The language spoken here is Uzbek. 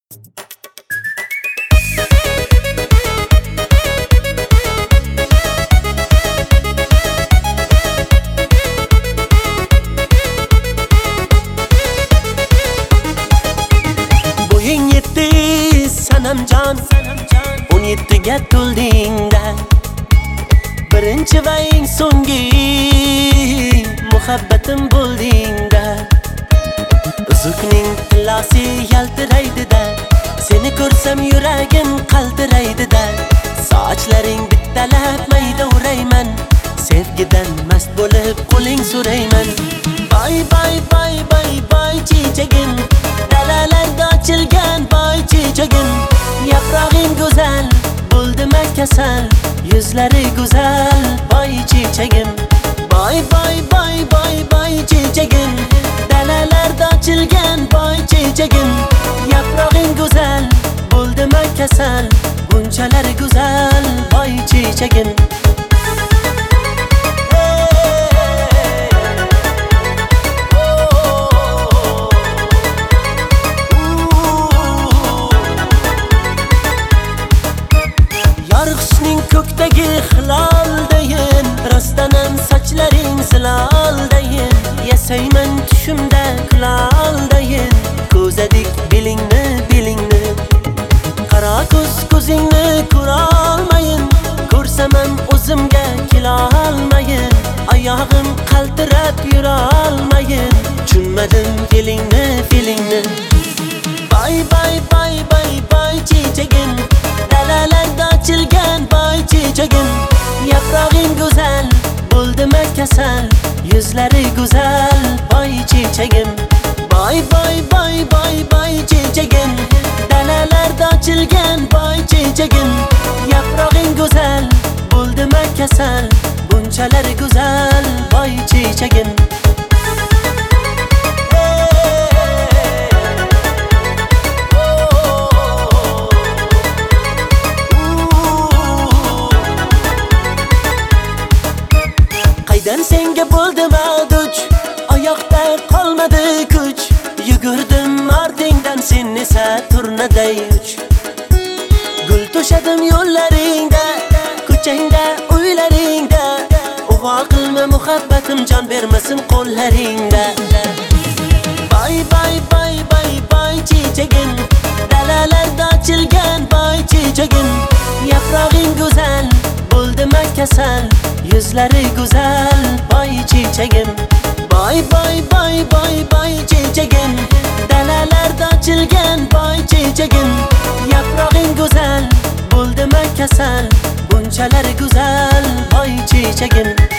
Bo'ying yetti sanamjon, 17 ga to'ldingda, birinchi va eng so'nggi muhabbatim bo'ldingda. Uzukning tillosi yaltiraydi-da, seni ko'rsam yuragim qaltiraydi-da. Sochlaring bittalab maydavrayman, sevgidan mast bo'lib qo'ling so'rayman. Bay bay bay bay bay chechagim, dalalarda ochilgan bay chechagim. Yaprog'ing go'zal, bo'ldima kasal, yuzlari go'zal bay chechagim. Bay bay bay bay bay chechagim, dalalarda ochilgan bay chechagim. Yaprog'ing go'zal, bo'ldima kasal, bunchalar go'zal bay chechagim. Yorug'ishning ko'kdagi hiloldayin, rostdanam sochlaring ziloldayin. Yasayman tushimda kuloldayin, ko'zadik belingni belingni. Qaro ko'zingni ko'rolmayin, ko'rsam ham o'zimga kelolmayin. Oyog'im qaltirab yurolmayin, tushunmadim feelingni feelingni. Bay bay bay bay bay chechagim, dalalarda ochilgan bay chechagim. Yaprog'ing go'zal, bo'ldima kasal, yuzlari go'zal bay chechagim. Bay bay bay bay bay chechagim, dalalarda ochilgan bay chechagim. Yaprog'ing go'zal, bo'ldima kasal, bunchalar go'zal bay chechagim. Qaydan senga bo'ldim duch, oyoqda qolmadi kuch. Yugurdim ortingdan, sen esa turnaday uch. Gul to'shadim yo'llaringda, ko'changda, uylaringda. Ug'o qilma muhabbatim, jon bermasin qo'llaringda. Bay bay bay bay bay chechagim, dalalarda ochilgan bay chechagim. Yaprog'ing go'zal, bo'ldima kasal, yuzlari go'zal bay chechagim. Bay bay bay bay bay chechagim, dalalarda ochilgan bay chechagim. Yaprog'ing go'zal, bo'ldima kasal, bunchalar go'zal bay chechagim.